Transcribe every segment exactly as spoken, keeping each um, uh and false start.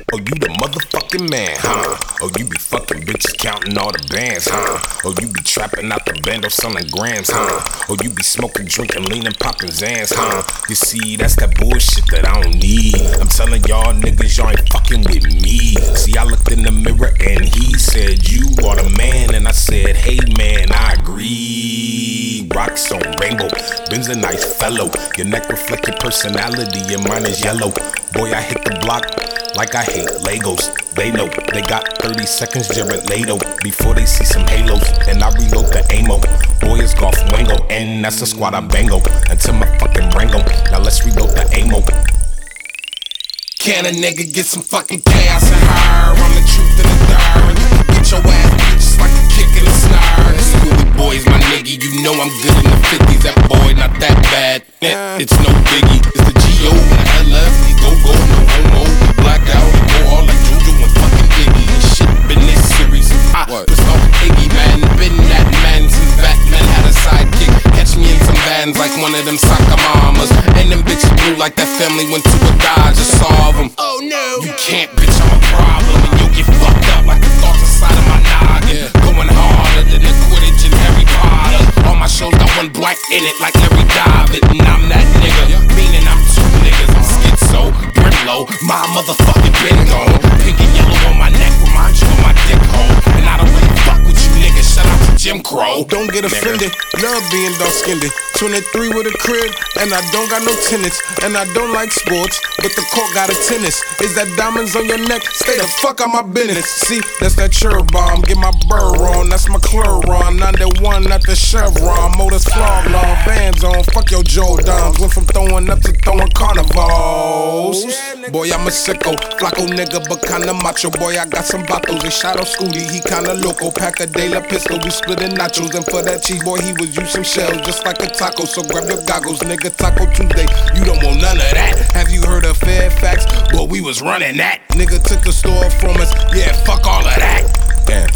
Oh, you the motherfucking man, huh? Oh, you be fucking bitches counting all the bands, huh? Oh, you be trapping out the bando selling grams, huh? Oh, you be smoking, drinking, leaning, popping Zans, huh? You see, that's that bullshit that I don't need. I'm telling y'all niggas, y'all ain't fucking with me. See, I looked in the mirror and he said, you are the man. And I said, hey man, I agree. Rocks on rainbow, Ben's a nice fellow. Your neck reflect your personality, your mine is yellow. Boy, I hit the block like I hate Legos. They know they got thirty seconds, Jared Leto, before they see some halos. And I reload the ammo. Boy, it's Golf Wango, and that's the squad I bango until my fucking Rango. Now let's reload the ammo. Can a nigga get some fucking chaos and her? I'm the truth in the dark. Get your ass beat just like a kick in the snare. Schooly boys, my nigga, you know I'm good in the fifties. That boy not that bad, eh, it's no biggie. It's the G O and the L F. We go go, no homo. We black out, we go all like Juju and fucking Iggy. And shit been this series. I was talking Iggy, man. Been that man since Batman had a sidekick. Catch me in some vans like one of them soccer mamas. And them bitches blue like that family went to a Dodger solve them. Oh no, you can't, bitch, I'm a problem. And you'll get fucked up like the thoughts inside of my noggin. Yeah. Going harder than the Quidditch and Harry Potter. All my shows got one black in it like Larry David. And I'm that nigga, yeah. Meaning I'm two niggas. I'm schizo, Brimlow, my motherfucking been gone. Pink and yellow on my neck remind you of my dick hole. And I don't really fuck with you niggas, shout out to Jim Crow. Don't get offended, love being dark-skinned. twenty-three with a crib, and I don't got no tenants. And I don't like sports, but the court got a tennis. Is that diamonds on your neck? Stay the fuck out my business. See, that's that cherry bomb, get my burr on. That's my Claron, ninety-one, not the Chevron. Motors flawed, long bands on, fuck your Joe Doms. Went from throwing up to throwing carnivals. Boy, I'm a sicko, flaco nigga, but kinda macho. Boy, I got some bottles, they shot out Scooty, he kinda loco. Pack a De La pistol, we splitting nachos. And for that cheese, boy, he was using shells just like a taco. So grab your goggles, nigga, Taco Tuesday. You don't want none of that. Have you heard of Fairfax? Well, we was running that. Nigga took the store from us, yeah, fuck all of that. Damn,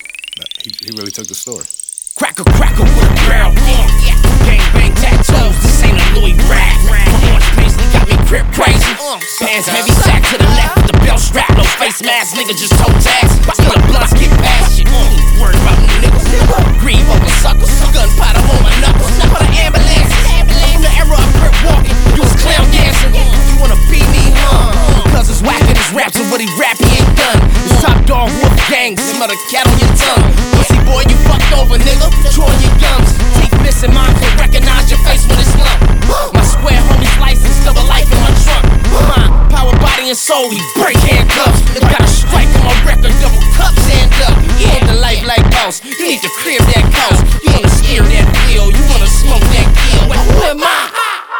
he, he really took the store. Cracker, cracker with a barrel, uh, yeah. Gang bang tattoos, this ain't a Louis rap. My orange paisley got me grip crazy. Pants heavy sack to the left with the belt strap. No face mask, nigga just toe tags. Still the blunts get past you. Mm, worried about them niggas. Grieve over suckers. Gunpowder on my knuckles. For the ambulance. From the era of grip walking, you was clown dancing. You wanna beat me, huh? Cause it's whacking his raps and what he rap he ain't done. It's top dog wolf gang, smell the cat on your tongue. Pussy boy, you fucked over, nigga. Drawing your gums. Teeth missing, mine can recognize your face when it's lump. My square homie's license, double life in my trunk. My power, body, and soul, we break handcuffs. If got a strike on my record, double cups end up. You ain't the life like boss, you need to crib that coast. You wanna steer that wheel, you wanna smoke that kill. Who am I?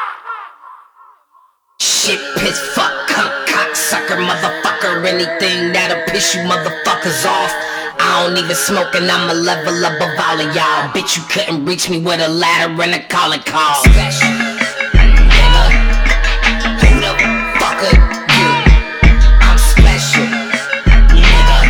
Shit, piss, fuck, cuck, cocksucker, motherfucker. Anything that'll piss you motherfuckers off. I don't even smoke and I'm a level above all of y'all. Bitch, you couldn't reach me with a ladder and a calling call. Special, nigga. Who the fuck are you? I'm special, nigga.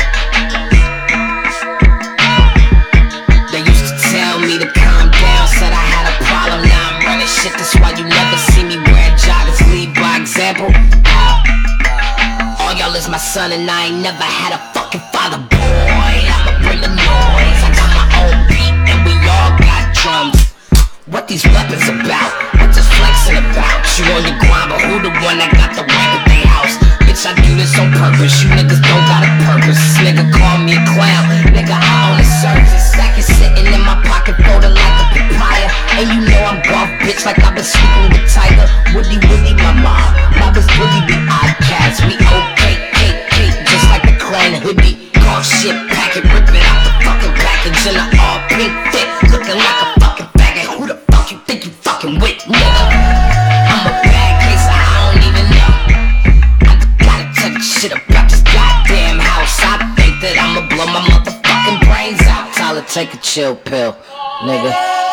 They used to tell me to calm down, said I had a problem. Now I'm running shit, that's why you never see me wear joggers. Lead by example. All y'all is my son and I ain't never had a fucking father. Boy, I'ma bring the noise. I got my own beat and we all got drums. What these weapons about? What this flexing about? You on your grind, but who the one that got the rank at they house? Bitch, I do this on purpose. You niggas don't got a purpose. This nigga call me a clown. Nigga, I own a service. Stack is sitting in my pocket, folded like a papaya. And you know I'm golf, bitch, like I've been sleeping with Tiger. Woody, Woody, my mom. Mothers really be outcasts. We okay, cake, cake, just like the clan hoodie. Golf shit packet, rip it out the fucking package in an all pink fit, looking like a fucking faggot. Who the fuck you think you fucking with, nigga? I'm a bad case, I don't even know. I gotta take shit about this goddamn house. I think that I'ma blow my motherfucking brains out. Tyler, take a chill pill, nigga.